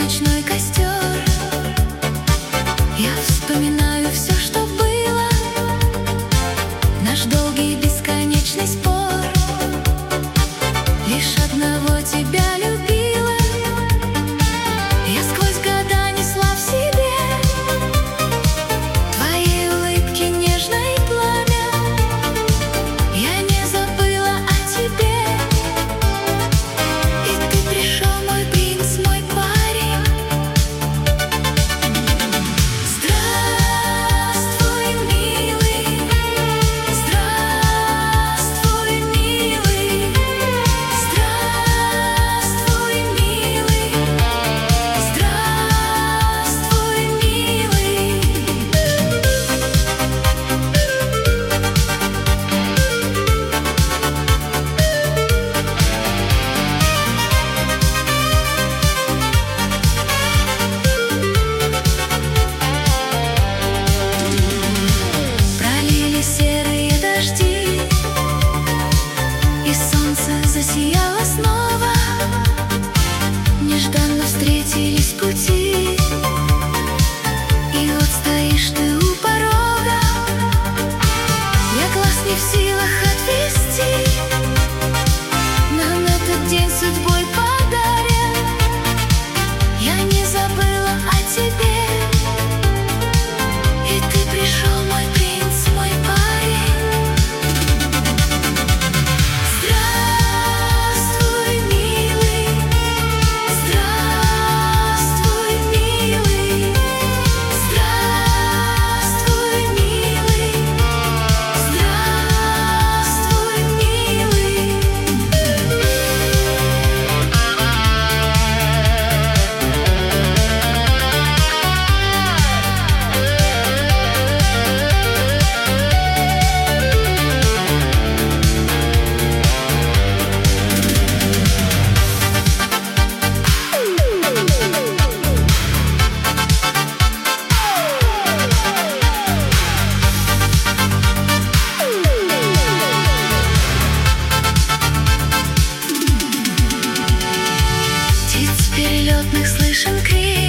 ночной костер. Я вспоминаю все, что было, наш долгий бесконечный спор. Лишь одного тебя любила, я сквозь года несла в себе твоей улыбки нежное пламя. Я не забыла о тебе, и ты пришел, мой принц, мой парень. Здравствуй, милый, здравствуй, милый, здравствуй, милый, здравствуй, милый. Пролили серые дожди, и солнце засияло снова. Нежданно встретились пути, и вот стоишь ты у порога. Я глаз не в силах отвести, нам этот день судьбой подарен. Я не забыла о тебе, и ты пришел, мой принц, мой парень. Здравствуй, милый, здравствуй, милый, здравствуй, милый, здравствуй, милый. Птиц перелетных слышен крик.